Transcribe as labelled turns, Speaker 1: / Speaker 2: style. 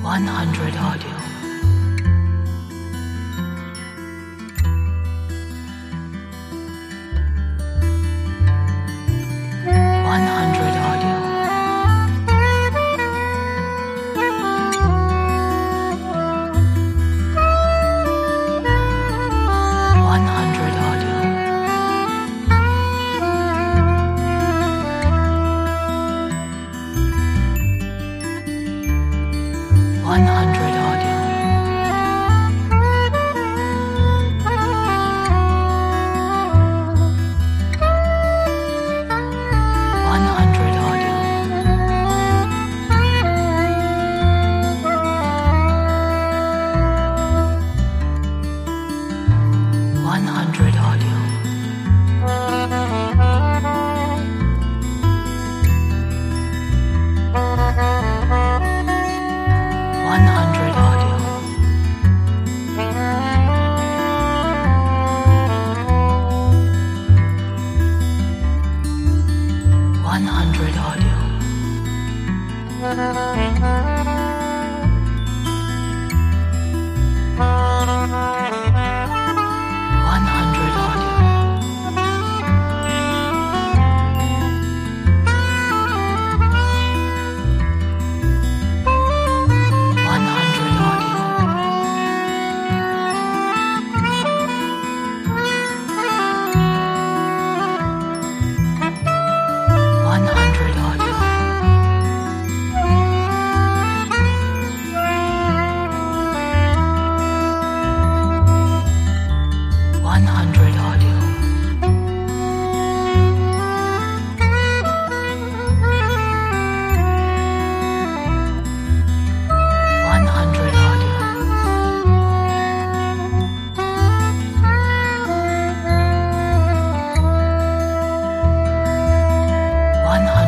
Speaker 1: 100 audio. 100 audio. 100 audio. 100 audio. 100 audio. 100 audio. 100 audio. 100 audio. 100 audio. 100 audio. 100 audio. 100 audio. 100 audio. 100